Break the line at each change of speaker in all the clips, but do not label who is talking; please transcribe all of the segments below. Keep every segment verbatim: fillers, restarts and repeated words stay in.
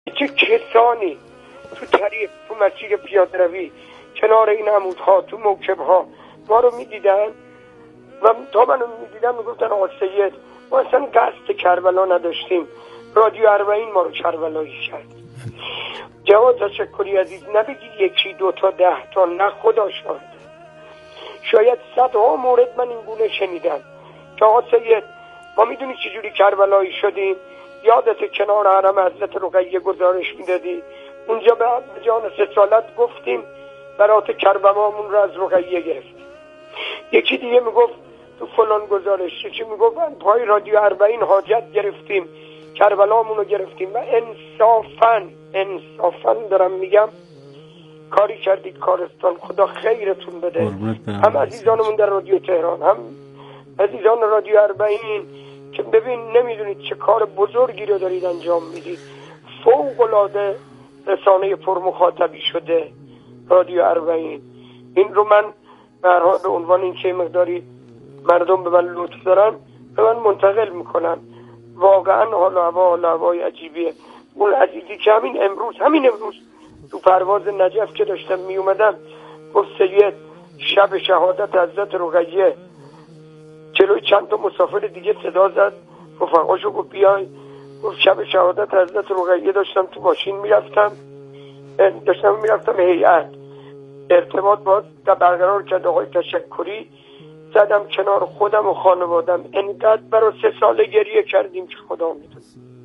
چه کسانی تو طریق تو مسیر پیاده روی کنار این عمودها تو موکبها ما رو میدیدن و تا منو میدیدن میگفتن آقا سید ما اصلا قصد کربلا نداشتیم، رادیو اربعین ما رو کربلایی کرد. جواد تشکری عزیز، نبگی یکی دو تا ده تا، نه خدا شاهد، شاید صدها مورد من این گونه شنیدم که آقا سید ما میدونی چجوری کربلایی شدیم؟ یادت کنار حرم حضرت رقیه گزارش میدادی اونجا به جان سه سالت گفتیم برات کربمامون رو از رقیه گرفتیم. یکی دیگه میگفت تو فلان گزارش، یکی میگفت پای رادیو اربعین حاجت گرفتیم کربلامون رو گرفتیم. و انصافاً انصافاً دارم میگم کاری کردید کارستان، خدا خیرتون بده. هم عزیزانمون در رادیو تهران، هم عزیزان رادیو اربعین که ببین نمیدونید چه کار بزرگی رو دارید انجام میدید. فوق العاده رسانه پرمخاطبی شده رادیو اربعین. این رو من به هر حال به عنوان این که مقداری مردم به من لطف دارن به من منتقل میکنن. واقعا حال و هوا حال و هوای عجیبیه. اون عزیزی که همین امروز همین امروز تو پرواز نجف که داشتم می اومدم گفت سید شب شهادت حضرت رقیه، جلوی چند تا مسافر دیگه صدا زد، رفقاشو گفت بیای، گفت شب شهادت حضرت رقیه داشتم تو ماشین میرفتم داشتم میرفتم هیئت ارتباط باز برقرار کرد آقای تشکری، زدم کنار خودم و خانوادم، انقدر برای سه ساله گریه کردیم که خدا میدونه.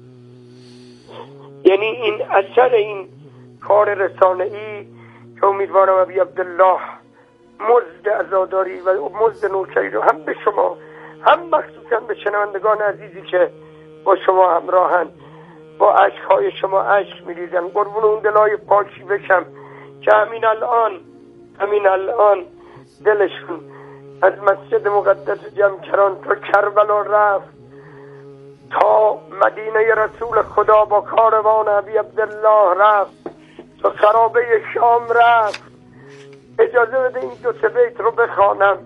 یعنی این اثر این کار رسانه‌ای که امیدوارم ابی عبدالله مزد عزاداری و مزد نوکری رو هم به شما هم مخصوصا به شنوندگان عزیزی که با شما همراهن با عشقهای شما عشق میریزن، قربون اون دلای پاکی بشم که همین الان همین الان دلشون از مسجد مقدس جمکران تا کربلا رفت، تا مدینه رسول خدا با کاروان ابی عبدالله رفت، تا خرابه شام رفت. اجازه بده این دو سه بیت رو بخوانم.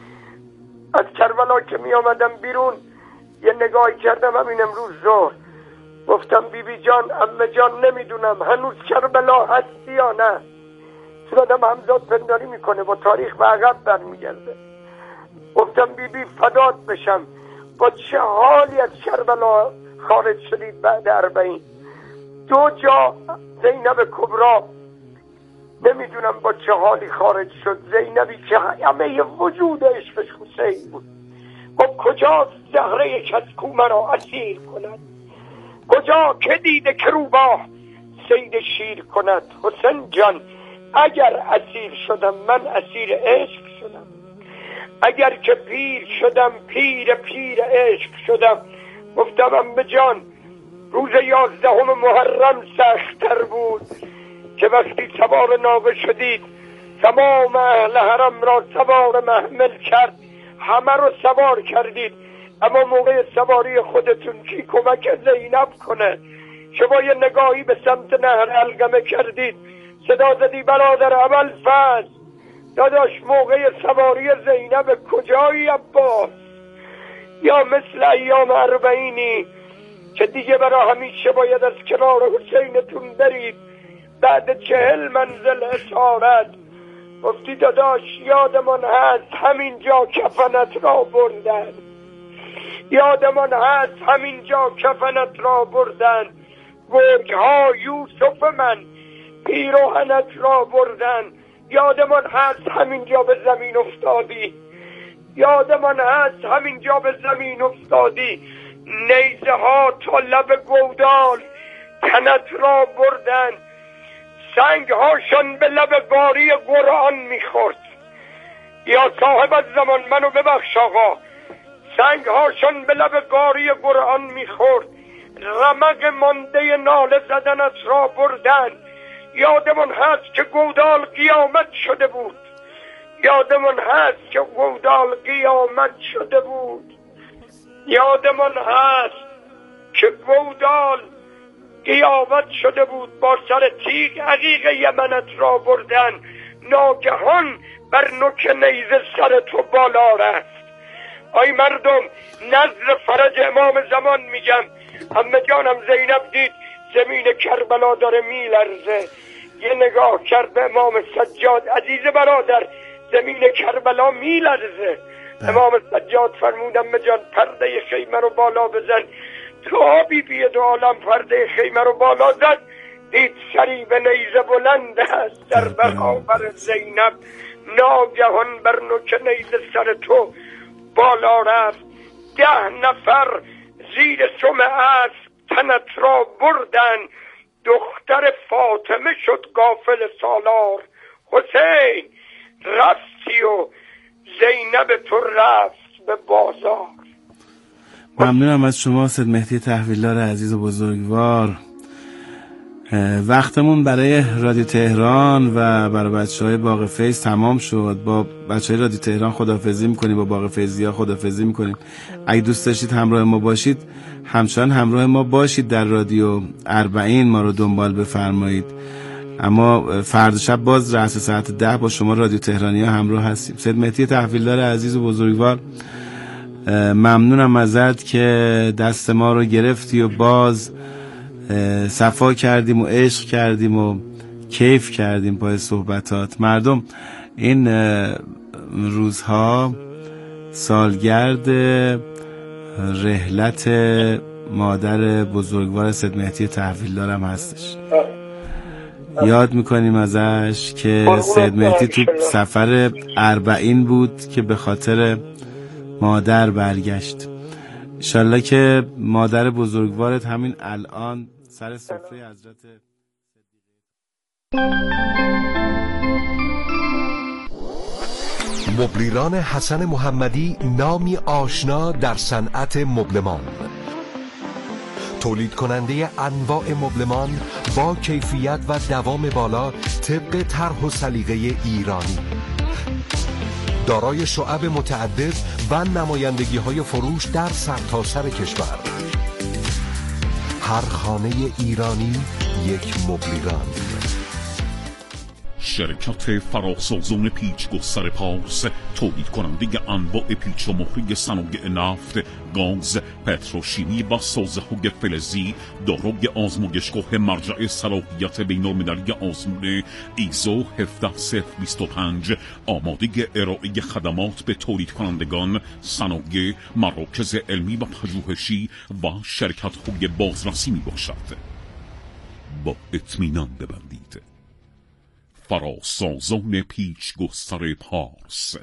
از کربلا که می آمدم بیرون یه نگاهی کردم همین امروز ظهر، گفتم بی بی جان عمه جان نمیدونم هنوز کربلا هستی یا نه. سنادم همزاد پنداری میکنه با تاریخ به عقب برمیگرده. گفتم بی بی فدات بشم، با چه حالی از کربلا خارج شدید بعد اربعین؟ دو جا زینب کبرا نمیدونم با چه حالی خارج شد، زینبی که همه وجود عشقش حسین بود. گفت کجاست زهره کس کو مرا اسیر کند، کجا که دیده که روباه صید شیر کند. حسین جان اگر اسیر شدم من اسیر عشق شدم، اگر که پیر شدم پیر پیر عشق شدم. گفتم عمه جان روز یازدهم محرم سخت‌تر بود که وقتی سوار ناقه شدید تمام اهل حرم را سوار محمل کرد، همه رو سوار کردید، اما موقع سواری خودتون کی کمک زینب کنه؟ شما یه نگاهی به سمت نهر القمه کردید، صدا زدی برادر ابوالفضل داداش موقع سواری زینب کجایی عباس؟ یا مثل ایام اربعینی که دیگه برای همیشه باید از کنار حسینتون برید بعد چهل منزل اسارت. گفتی داداش یادمان هست همینجا کفنت را بردن، یادمان هست همینجا کفنت را بردن، گرگ ها یوسف من پیروهنت را بردن، یادمان هست همینجا به زمین افتادی، یادمان هست همینجا به زمین افتادی، نیزه ها تا لب گودال تنت را بردن، سنگ هاشون به لب گاری قرآن میخورد. یا صاحب از زمان منو ببخش آقا، سنگ هاشون به لب گاری قرآن میخورد، رمق مانده ناله زدنت را بردن. یادمون هست که گودال قیامت شده بود، یادمون هست که گودال قیامت شده بود، یادمون هست که گودال قیامت شده بود. با سر تیغ عقیق یمنت را بردن، ناگهان بر نوک نیزه سر تو بالا رفت. آی مردم نظر فرج امام زمان میگم، همه جانم زینب دید زمین کربلا داره میلرزه. یه نگاه کرد به امام سجاد، عزیز برادر زمین کربلا میلرزه. امام سجاد فرمودن مجان پرده خیمه رو بالا بزن. تا بی بی دو عالم پرده خیمه رو بالا زد، دید سری به نیزه بلند است در برابر زینب. ناگهان بر نوک نیزه سر تو بالا رفت. ده نفر زیر سم اسب تنت را بردن. دختر فاطمه شد غافل سالار. حسین رفتی و زینب تو رفت به بازار.
ممنونم از شما سید مهدی تحویلدار عزیز و بزرگوار. وقتمون برای رادیو تهران و برای بچه‌های باغ فیض تمام شد. با بچه‌های رادیو تهران خداحافظی می‌کنیم، با باغ فیضیا خداحافظی می‌کنیم. اگه دوست داشتید همراه ما باشید، همچنان همراه ما باشید در رادیو اربعین، ما رو دنبال بفرمایید. اما فردا شب باز رأس ساعت ده با شما رادیو تهرانی‌ها همراه هستیم. سید مهدی تحویلدار عزیز و بزرگوار، ممنونم ازت که دست ما رو گرفتی و باز صفا کردیم و عشق کردیم و کیف کردیم با صحبتات. مردم این روزها سالگرد رحلت مادر بزرگوار سید مهدی تحویلدارم هستش. یاد میکنیم ازش که سید مهدی تو سفر اربعین بود که به خاطر مادر برگشت. انشالله که مادر بزرگوارت همین الان سر سفره حضرت
مبلیران حسن محمدی، نامی آشنا در صنعت مبلمان. تولید کننده انواع مبلمان با کیفیت و دوام بالا طبق طرح و سلیقه ایرانی. دارای شعب متعدد و نمایندگی های فروش در سرتاسر کشور. هر خانه ایرانی یک مبلیران.
شرکت فراسازون پیچ گستر پارس، تولید کننده انواع پیچ و مهره صنایع نفت، گاز، پتروشیمی و سازه‌های فلزی، دارای آزمایشگاه مرجع صلاحیت بین‌المللی آزمون ایزو هفده صفر بیست و پنج، آماده ارائه خدمات به تولید کنندگان، صنایع، مراکز علمی و پژوهشی و شرکت‌های بازرسی میباشد. با اطمینان ببندید. فراسازان پیچ گستر پارس.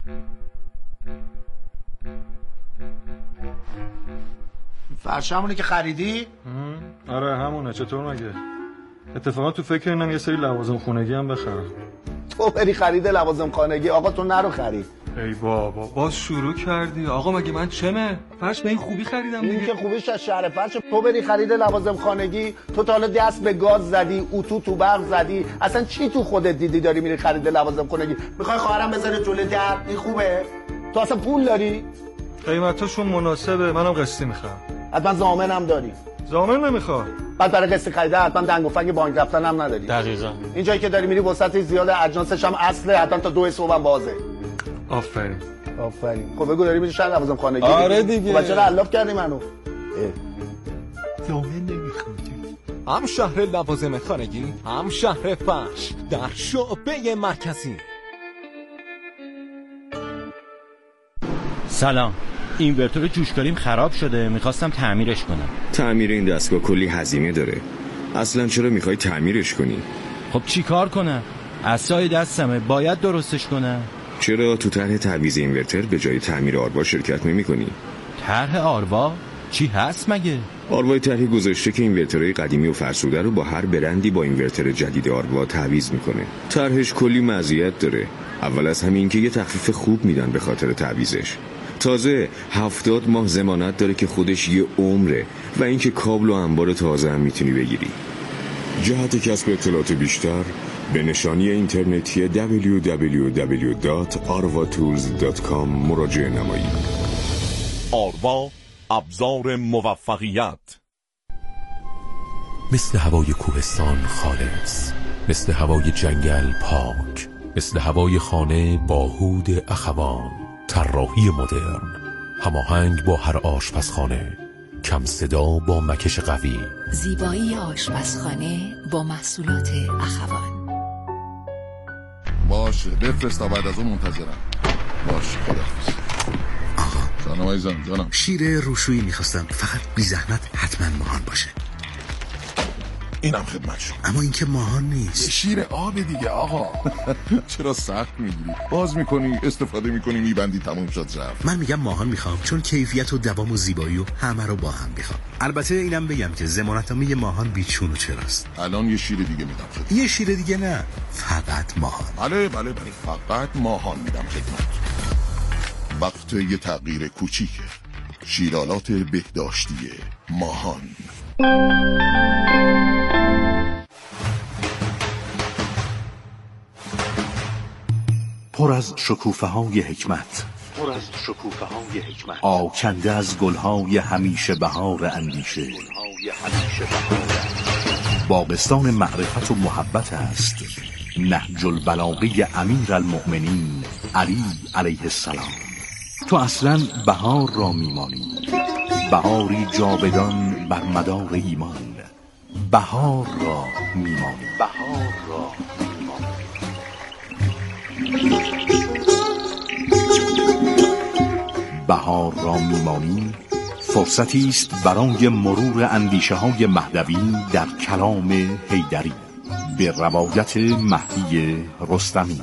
فرش همونه که خریدی؟
آره همونه. چطور مگه؟ اتفاقا تو فکر اینم یه سری لوازم خونگی هم بخرم.
تو بری خرید لوازم خانگی، آقا تو نرو خرید.
ای بابا باز شروع کردی. آقا مگه من چمه؟ فرش به این خوبی خریدم دیگه.
این که خوبیش از شهر فرش. تو بری خرید لوازم خانگی، تو تا حالا دست به گاز زدی، اتو تو برق زدی، اصلا چی تو خودت دیدی داری میری خرید لوازم خانگی؟ میخوای خواهرم بذاره جلوی در؟ این خوبه؟ تو اصلا پول داری؟
قیمتاشون مناسبه، منم قسطی میخوام.
حتما ضامنم داری؟
ضامن نمیخوام.
بعد برای قسط خریده حتما دنگ و فنگ بانک رفتن هم نداری.
دقیقاً.
این جایی که داری میری وسعتش زیاده، اجناسش هم اصله، حتما تا دو صبح هم بازه.
آفرین.
آفرین. خب بگو داری میری شهر لوازم خانگی؟
آره دیگه.
خب چرا الاف کردی منو؟
ضامن نمیخوام. هم شهر لوازم خانگی، هم شهر فرش در شعبه مرکزی.
سلام، اینورتور جوشکاریم خراب شده، میخواستم تعمیرش کنم.
تعمیر این دستگاه کلی هزینه داره. اصلا چرا میخوای تعمیرش کنی؟
خب چی کار کنم؟ عصای دستمه، باید درستش کنم.
چرا تو طرح تعویض اینورتر به جای تعمیر آروا شرکت نمی کنی؟
طرح آروا؟ چی هست مگه؟
آروای طرحی گذاشته که اینورترهای قدیمی و فرسوده رو با هر برندی با اینورتر جدید آروا تعویض میکنه. طرحش کلی مزیت داره. اول از همه این که یه تخفیف خوب میدن به خاطر تعویضش. تازه هفتاد ماه ضمانت داره که خودش یه عمره و اینکه کابل و انبار تازه هم میتونی بگیری. جهت کسب اطلاعات بیشتر به نشانی اینترنتی دبلیو دبلیو دبلیو دات آروا تولز دات کام مراجعه نمایید.
آروا، ابزار موفقیت.
مثل هوای کوهستان خالص، مثل هوای جنگل پاک، مثل هوای خانه با هود اخوان. طراحی مدرن، هماهنگ با هر آشپزخانه، کم صدا با مکش قوی،
زیبایی آشپزخانه با محصولات اخوان.
باشه بفرست تا بعد از اون منتظرم. باشه خداحافظ.
آقا
جانم عزیزم جانم.
شیر روشویی میخواستم، فقط بی زحمت حتما ماهان باشه.
اینم خدمت شما.
اما این که ماهان نیست.
شیر آب دیگه آقا. چرا سخت میگیری؟ باز میکنی استفاده میکنی میبندی تموم شد رفت.
من میگم ماهان میخوام چون کیفیت و دوام و زیبایی و همه رو با هم میخوام. البته اینم بگم که ضمانتنامه ماهان بیچون و چراست.
الان یه شیر دیگه میدم خدمت.
یه شیر دیگه نه، فقط ماهان.
بله بله بله فقط ماهان میدم خدمت. وقت یه تغییر کوچیکه. شیرالات بهداشتی ماهان.
پر از شکوفه‌های حکمت،
پر از شکوفه‌های حکمت،
آکنده از گل‌های همیشه بهار اندیشه. باغستان معرفت و محبت است نهج البلاغه امیرالمؤمنین علی علیه السلام. تو اصلا بهار را میمانی، بهاری جاودان بر مدار ایمان. بهار را میمانی،
بهار را
بهار را میمانی فرصتی است برای مرور اندیشه های مهدوی در کلام حیدری به روایت مهدی رستمی.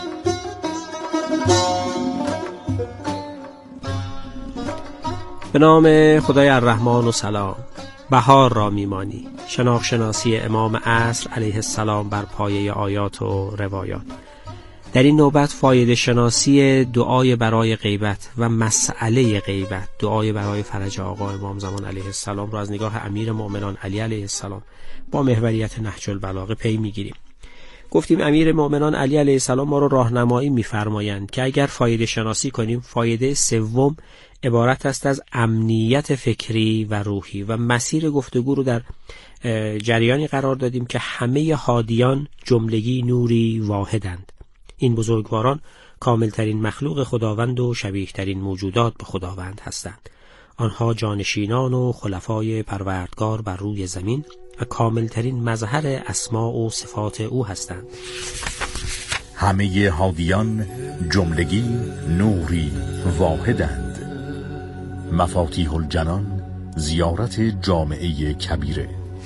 به نام خدای الرحمن و سلام. بهار را میمانی، شناخت شناسی امام عصر علیه السلام بر پایه آیات و روایات. در این نوبت فایده شناسی دعای برای غیبت و مسئله غیبت، دعای برای فرج آقا امام زمان علیه السلام را از نگاه امیر مؤمنان علی علیه السلام با محوریت نهج البلاغه پی میگیریم. گفتیم امیر مؤمنان علی علیه السلام ما را راهنمایی می‌فرمایند که اگر فایده شناسی کنیم، فایده سوم عبارت است از امنیت فکری و روحی و مسیر گفتگو رو در جریانی قرار دادیم که همه هادیان جملگی نوری واحدند. این بزرگواران کاملترین مخلوق خداوند و شبیهترین موجودات به خداوند هستند. آنها جانشینان و خلفای پروردگار بر روی زمین و کاملترین مظهر اسماء و صفات او هستند.
همه هادیان جملگی نوری واحدند. مفاتیح الجنان زیارت جامعه کبیره.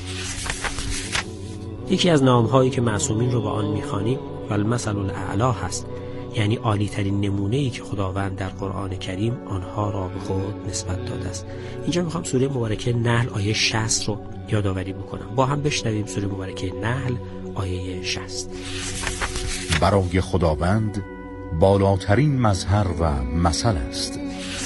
یکی از نامهایی که معصومین رو به آن می‌خوانیم والمثل الاعلی هست، یعنی عالی ترین نمونه‌ای که خداوند در قرآن کریم آنها را به خود نسبت داده است. اینجا میخوام سوره مبارکه نحل آیه شصت رو یادآوری بکنم. با هم بشنویم سوره مبارکه نحل آیه شصت.
برای خداوند بالاترین مظهر و مثل است.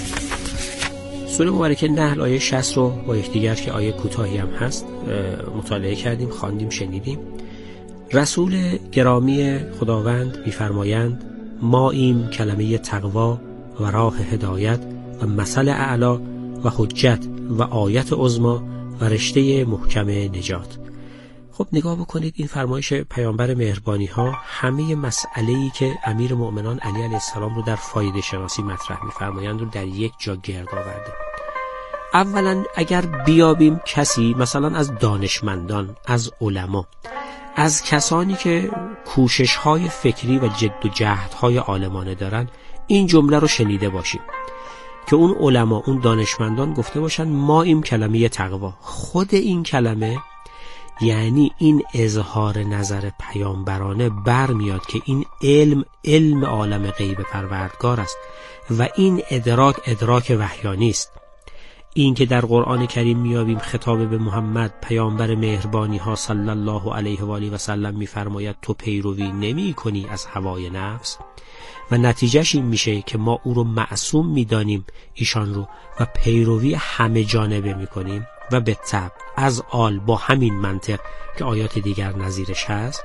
سوره مبارکه نحل آیه شصت رو با یکدیگر که آیه کوتاهی هم هست مطالعه کردیم، خواندیم، شنیدیم. رسول گرامی خداوند می‌فرمایند ما ایم کلمه تقوا و راه هدایت و مثل اعلا و حجت و آیت عظما و رشته محکم نجات. خب نگاه بکنید این فرمایش پیامبر مهربانی ها همه مسئله‌ای که امیر مؤمنان علی علیه السلام رو در فایده شناسی مطرح می‌فرمایند رو در یک جا گرد آورده. اولا اگر بیابیم کسی مثلا از دانشمندان، از علما، از کسانی که کوشش‌های فکری و جد و جهدهای عالمانه دارن، این جمله رو شنیده باشیم که اون علما، اون دانشمندان گفته باشن ما این کلمه تقوا. خود این کلمه یعنی این اظهار نظر پیامبرانه برمیاد که این علم علم عالم غیب پروردگار است و این ادراک ادراک وحیانی است. این که در قرآن کریم میابیم خطاب به محمد پیامبر مهربانی ها صلی الله علیه و آله و سلم میفرماید تو پیروی نمی کنی از هوای نفس و نتیجهش این میشه که ما او رو معصوم میدانیم ایشان رو و پیروی همه جانبه میکنیم و به طبع از آل با همین منطق که آیات دیگر نظیرش هست.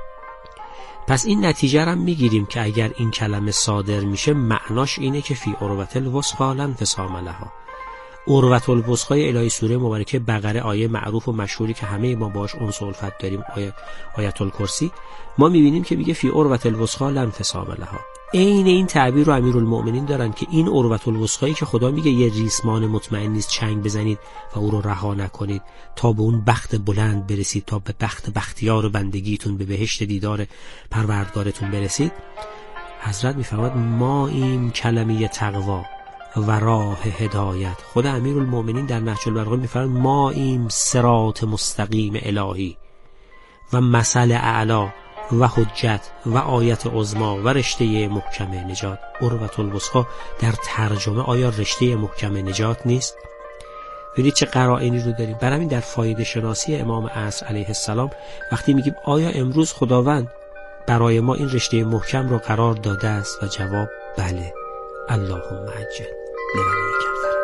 پس این نتیجه رو میگیریم که اگر این کلمه صادر میشه معناش اینه که فی عروة الوثقی لا انفصام لها. عروة الوثقی الهی سوره مبارکه بقره آیه معروف و مشهوری که همه ما باش انس و الفت داریم، آیه آیت الکرسی، ما میبینیم که میگه فی عروة الوثقی لا انفصام لها. عین این تعبیر رو امیرالمؤمنین دارن که این عروة الوثقایی که خدا میگه یه ریسمان مطمئن نیست چنگ بزنید و او رو رها نکنید تا به اون بخت بلند برسید، تا به بخت بختیار بندگیتون، به بهشت دیدار پروردگارتون برسید. حضرت میفرماد ما این کلمه تقوا و راه هدایت. خود امیرالمؤمنین در نهج البلاغه میفرماد ما این صراط مستقیم الهی و مثل اعلا و حجت و آیت عظما و رشته محکم نجات. عروة الوثقی در ترجمه آیا رشته محکم نجات نیست؟ ببینید چه قرائنی رو داریم. برای همین در فایده شناسی امام عصر علیه السلام وقتی میگیم آیا امروز خداوند برای ما این رشته محکم رو قرار داده است و جواب بله. اللهم عجل لوليك الفرج.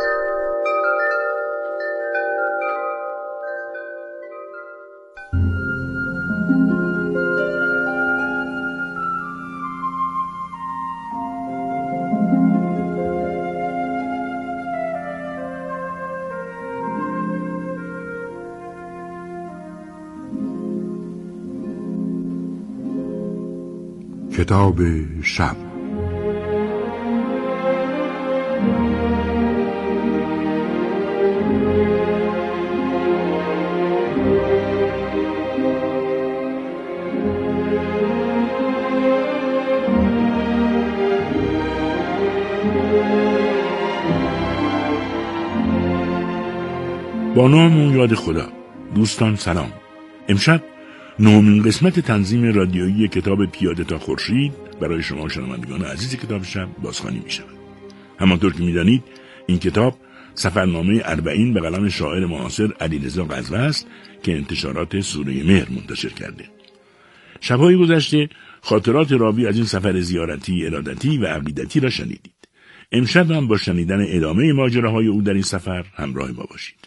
کتاب شب.
با نام و یاد خدا. دوستان سلام. امشب نهمین قسمت تنظیم رادیویی کتاب پیاده تا خورشید برای شما شنوندگان عزیز کتاب شب بازخوانی می شود. همانطور که می دانید این کتاب سفرنامه اربعین به قلم شاعر معاصر علیرضا غزوه است که انتشارات سوره مهر منتشر کرده. شب‌های گذشته خاطرات راوی از این سفر زیارتی، ارادتی و عقیدتی را شنیدید. امشب هم با شنیدن ادامه ماجراهای او در این سفر همراه ما باشید.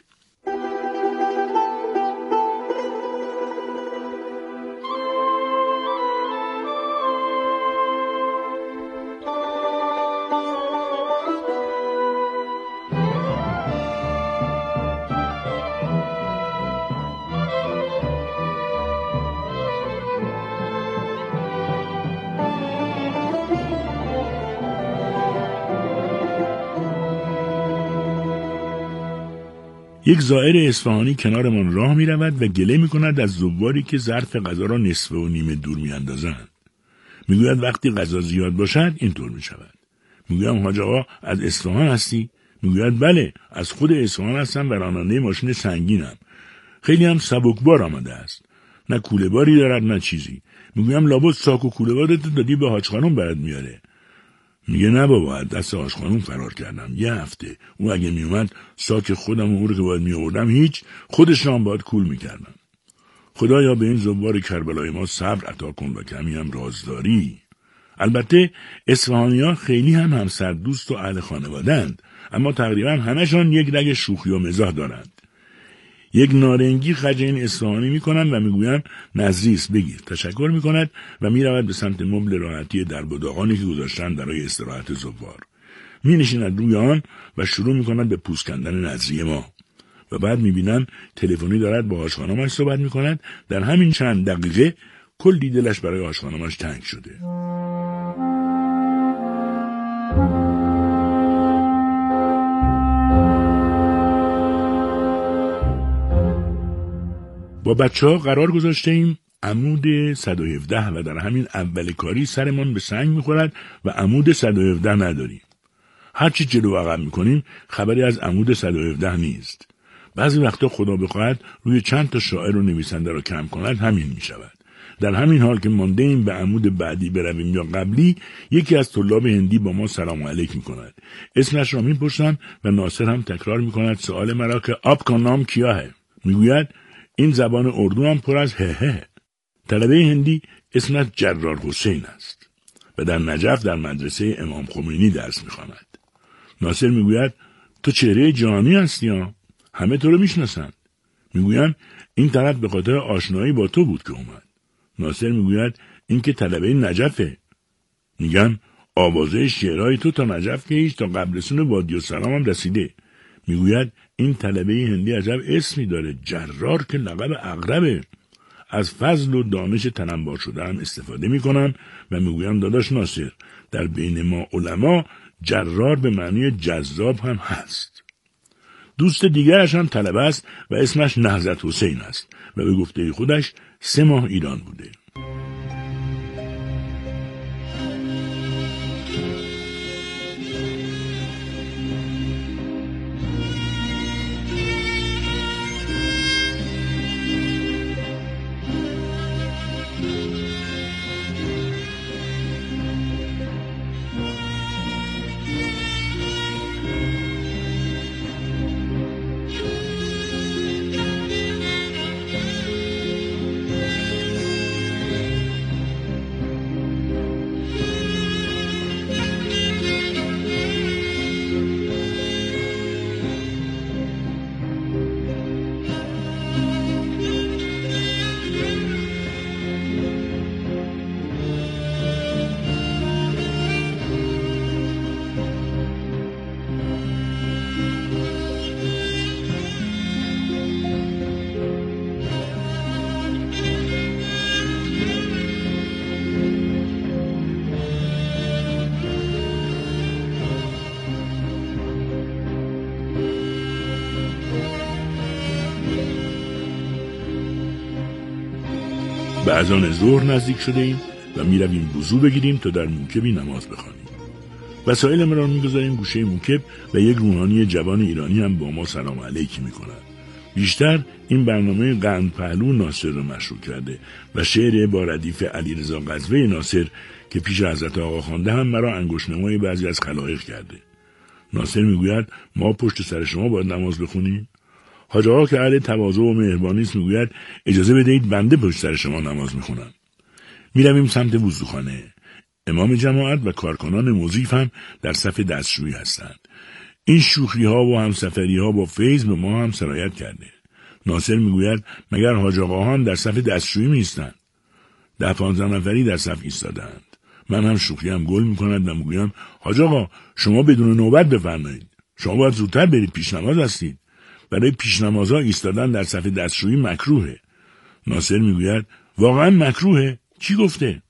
یک زائر اصفهانی کنارمان راه می رود و گله می کند از زواری که ظرف غذا را نصف و نیمه دور می اندازند. می گوید وقتی غذا زیاد باشد اینطور می شود. می گویم حاج آقا از اصفهان هستی؟ می گوید بله از خود اصفهان هستم و راننده ماشین سنگینم. خیلی هم سبکبار آمده است. نه کوله باری دارد نه چیزی. می گویم لابد ساک و کوله بارت دادی به حاج خانم برات میاره. میگه نه بابا از دست حاج خانم فرار کردم یه هفته. او اگه میومد ساک خودم و او رو که باید میآوردم هیچ خودش را هم باید کول میکردم. خدایا به این زوار کربلای ما صبر عطا کن و کمی هم رازداری. البته اصفهانی‌ها خیلی هم همسردوست و اهل خانواده‌اند، اما تقریبا همشان یک رگ شوخی و مزاح دارند. یک نارنگی خرج این اصفهانی میکنند و میگویند نزریس بگیر. تشکر میکند و میرود به سمت مبل راحتی درب و داغانی که گذاشتند برای استراحت زوار. مینشیند روی آن و شروع میکند به پوست کندن نظری ما. و بعد میبینم تلفنی دارد با حاج خانمش صحبت میکند. در همین چند دقیقه کلی دلش برای حاج خانمش تنگ شده. با بچه ها قرار گذاشته ایم عمود صد و هفده و در همین اول کاری سرمان به سنگ میخورد و عمود صد و هفده نداریم. هرچی جلو عقب میکنیم خبری از عمود صد و هفده نیست. بعضی وقتا خدا بخواهد روی چند تا شاعر و نویسنده را کم کند همین میشود. در همین حال که مانده ایم به عمود بعدی برویم یا قبلی، یکی از طلاب هندی با ما سلام علیک میکند. اسمش را میپرسم و ناصر هم تکرار میکند سوال مرا که آپ کا نام کیا ہے؟ میگوید این زبان اردو هم پر از هه هه. طلبه هندی اسمش جرار حسین است و در نجف در مدرسه امام خمینی درس میخواند. ناصر میگوید تو چهره جهانی هستی ها، همه تو رو میشناسند. میگویم این طرف به خاطر آشنایی با تو بود که اومد. ناصر میگوید این که طلبه نجفه. میگم آوازه شعرهای تو تا نجف که هیچ تا قبرستون وادی السلام هم رسیده. میگوید این طلبه هندی عجب اسمی داره، جرار که لقب عقربه. از فضل و دانش تنمبار شده هم استفاده میکنم و میگویم داداش ناصر، در بین ما علما جرار به معنی جذاب هم هست. دوست دیگرش هم طلبه است و اسمش نهضت حسین است و به گفته خودش سه ماه ایران بوده. به اذان ظهر نزدیک شده ایم و می رویم وضو بگیریم تا در موکبی نماز بخوانیم. وسایل را می گذاریم گوشه موکب و یک روحانی جوان ایرانی هم با ما سلام علیکی می کند. بیشتر این برنامه قند پهلو ناصر را مشروع کرده و شعر با ردیف علیرضا قزوه ناصر که پیش حضرت آقا خوانده هم مرا انگشت‌نمای بعضی از خلایق کرده. ناصر می گوید ما پشت سر شما باید نماز بخونیم. حاج آقا که اهل تواضع و مهربانی است میگوید اجازه بدهید بنده پشت سر شما نماز میخونم. میرویم سمت وضوخانه. امام جماعت و کارکنان مضیف هم در صف دستشویی هستند. این شوخی ها و همسفری ها با فیض به ما هم سرایت کرده. ناصر میگوید مگر حاج آقا هم در صف دستشویی میستند؟ ده پانزده نفری در صف ایستادند. من هم شوخی هم گل میکند و میگویم حاج آقا شما بدون نوبت بفرمایید. شما باید زودتر برید، پیش نماز هستید. برای پیشنمازها ایستادن در صف دستشویی مکروهه. ناصر میگوید واقعا مکروهه؟ کی گفته؟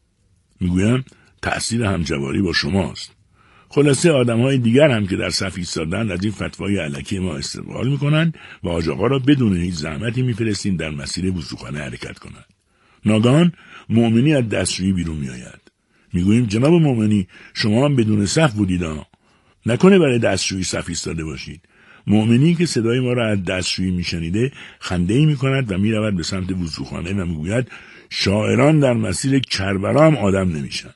میگویم تأثیر همجواری با شماست. خلاصه آدمهای دیگر هم که در صف ایستادن از این فتوای الکی ما استقبال میکنند و حاج آقا را بدون هیچ زحمتی میفرستیم در مسیر وضوخانه حرکت کنند. ناگهان مؤمنی از دستشویی بیرون میآید. میگوییم جناب مؤمنی شما هم بدون صف بودید ها. نکنه برای دستشویی صف ایستاده باشید. مؤمنی که صدای ما را از دستشویی میشنیده خنده‌ای میکند و میرود به سمت وضوخانه و میگوید شاعران در مسیر کربلا هم آدم نمیشن.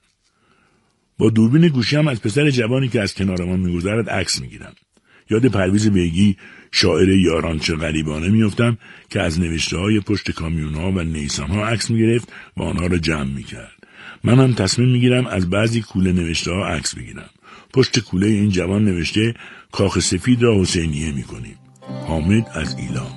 با دوربین گوشی هم از پسر جوانی که از کنار ما میگذرد عکس میگیرم. یاد پرویز بیگی شاعر یاران چه غریبانه میافتم که از نوشته‌های پشت کامیون‌ها و نیسان‌ها عکس میگرفت و آنها را جمع میکرد. من هم تصمیم میگیرم از بعضی کوله نوشته‌ها عکس بگیرم. پشت کوله این جوان نوشته کاخ سفید را حسینیه میکنیم. حامد از ایلام.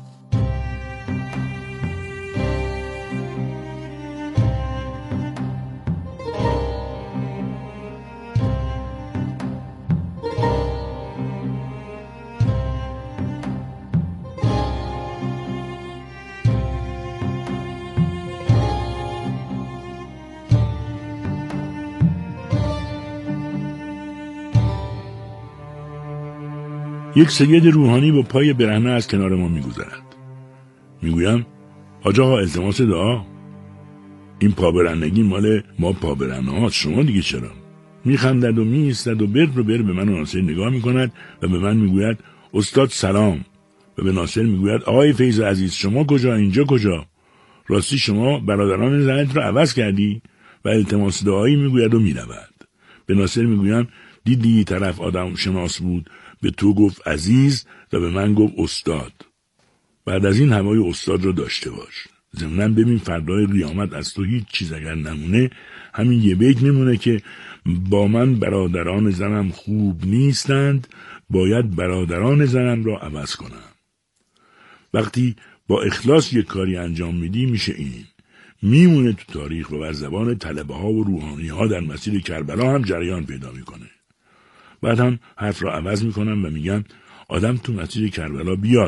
یک سید روحانی با پای برهنه از کنار ما میگذرد. میگویم حاج آقا التماس دعا. این پابرهنگی مال ما پابرهنه هاست، شما دیگه چرا؟ میخندد و میایستد و بر رو بر به من و ناصر نگاه میکند و به من میگوید استاد سلام و به ناصر میگوید آقای فیض عزیز شما کجا، اینجا کجا؟ راستی شما برادران زنت رو عوض کردی؟ و التماس دعایی میگوید و میرود. به ناصر میگویم دیدی طرف آدم شناس بود، به تو گفت عزیز و به من گفت استاد. بعد از این هوای استاد رو داشته باش. ضمناً ببین فردای قیامت از تو هیچ چیز اگر نمونه، همین یه بیت میمونه که با من برادران زنم خوب نیستند، باید برادران زنم را عوض کنم. وقتی با اخلاص یک کاری انجام میدی میشه این. میمونه تو تاریخ و بر زبان طلبه ها و روحانی ها در مسیر کربلا هم جریان پیدا میکنه. بعد هم حرف را عوض میکنم و میگم آدم تو مسیر کربلا بیاد،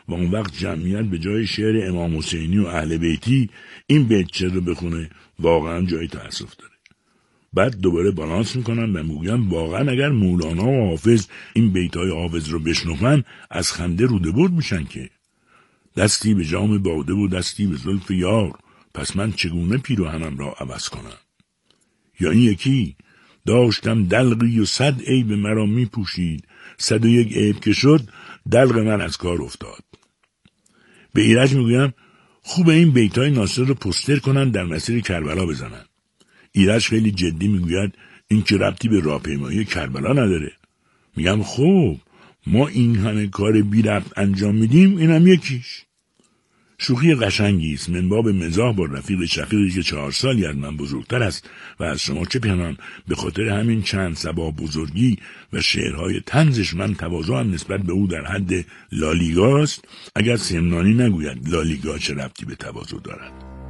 و اون وقت جمعیت به جای شعر امام حسینی و اهل بیتی این بیت شعر رو بخونه واقعا جای تأسف داره. بعد دوباره بالانس میکنن و میگن واقعا اگر مولانا و حافظ این بیتای حافظ رو بشنون از خنده روده برد میشن که دستی به جام باده و دستی به زلف یار، پس من چگونه پیراهنم را عوض کنم. یا این یکی داشتم دلقی و صد عیب مرا میپوشید، صد و یک عیب که شد دلق من از کار افتاد. به ایرج میگویم خوب این بیتای ناصر رو پوستر کنن در مسیر کربلا بزنن. ایرج خیلی جدی میگوید این که ربطی به راهپیمایی کربلا نداره. میگم خب ما این همه کار بی ربط انجام میدیم، اینم یکیش. شوخی قشنگی است من باب مزاح با رفیق شفیقی که چهار سالی از من بزرگتر است و از شما چه پنهان به خاطر همین چند صبا بزرگی و شعرهای طنزش من تواضعم نسبت به او در حد لالیگاست، اگر سمنانی نگوید لالیگا چه ربطی به تواضع دارد.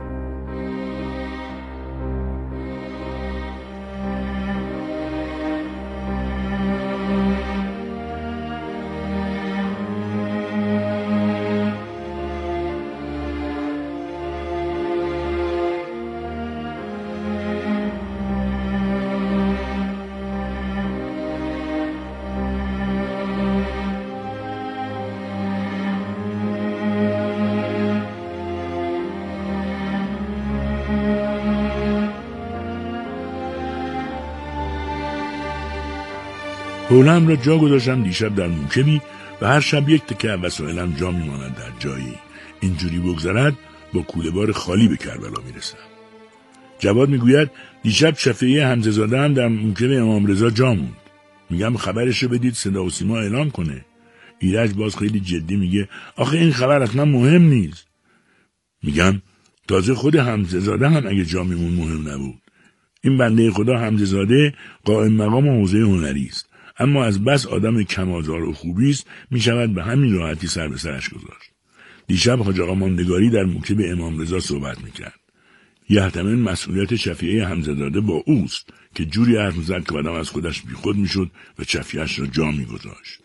حولم را جا گذاشتم دیشب در موکبی و هر شب یک تکه وسایلم جا میماند در جایی. اینجوری بگذرد با کوله بار خالی به کربلا میرسم. جواد میگوید دیشب شفیعی حمزه زاده هم در موکب امام رضا جا موند. میگم خبرشو بدید صدا و سیما اعلام کنه. ایرج باز خیلی جدی میگه آخه این خبر اصلا مهم نیست. میگم تازه خود حمزه زاده هم اگه جا میمون مهم نبود. این بنده خدا حمزه زاده قائم مقام حوزه هنری است، اما از بس آدم کم‌آزار و خوبی است میشود به همین راحتی سر به سرش گذاشت. دیشب حاج آقا ماندگاری در موکب امام رضا صحبت میکرد. یحتمل مسئولیت شفیعی حمزه زاده با اوست که جوری حرف میزد که آدم از خودش بیخود میشد و شفیعش را جا میگذاشت.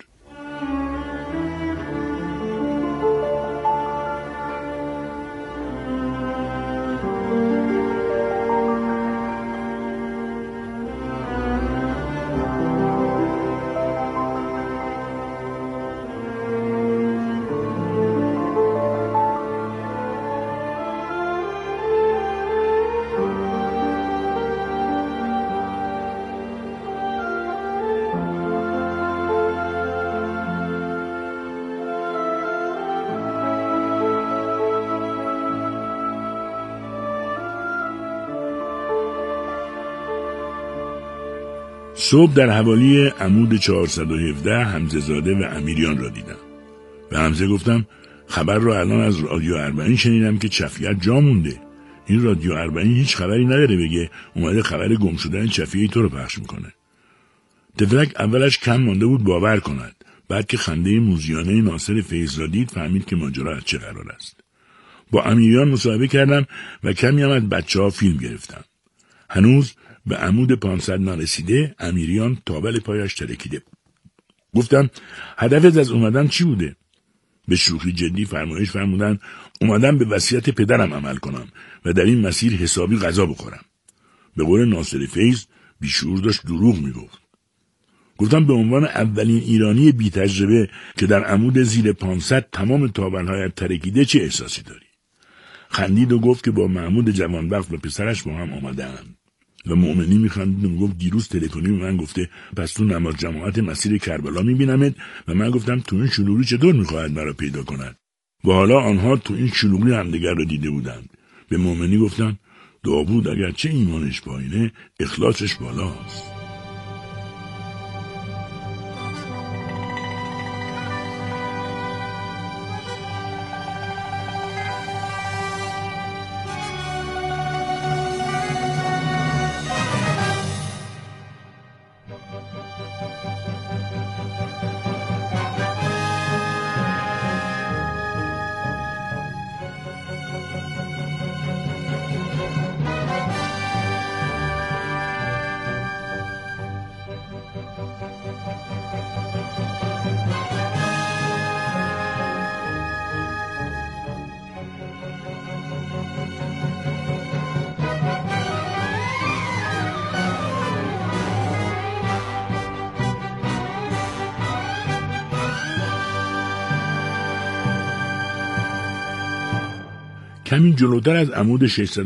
صبح در حوالی عمود چهارصد و هفده حمزه زاده و امیریان را دیدم. به حمزه گفتم خبر را الان از رادیو اربعین شنیدم که چفیت جا مونده. این رادیو اربعین هیچ خبری نداره بگه اومده خبر گم شدن چفیه تو رو پخش میکنه. تفلک اولش کم مانده بود باور کند. بعد که خنده موزیانه ناصر فیض را دید فهمید که ماجرا از چه قرار است. با امیریان مصاحبه کردم و کمی هم از بچه ها فیلم گرفتم. هنوز به عمود پانصد نرسیده امیریان تابل پایش ترکیده بود. گفتم هدفت از اومدن چی بوده؟ به شوخی جدی فرمایش فرمودن اومدم به وصیت پدرم عمل کنم و در این مسیر حسابی غذا بخورم. به قول ناصر فیض بیشعور داشت دروغ میگفت. گفتم به عنوان اولین ایرانی بی تجربه که در عمود زیر پانصد تمام تابل‌هایت ترکیده چه احساسی داری؟ خندید و گفت که با محمود جوانبخت و پسرش با هم آمده‌اند. و مؤمنی میخندید و میگفت دیروز تلفنی به من گفته پس تو نماز جماعت مسیر کربلا میبینمت و من گفتم تو این شلوغی چطور میخواهد مرا پیدا کند و حالا آنها تو این شلوغی همدیگر را دیده بودند. به مؤمنی گفتم داوود اگر چه ایمانش پایینه اخلاصش بالاست. کمی جلوتر از عمود ششصد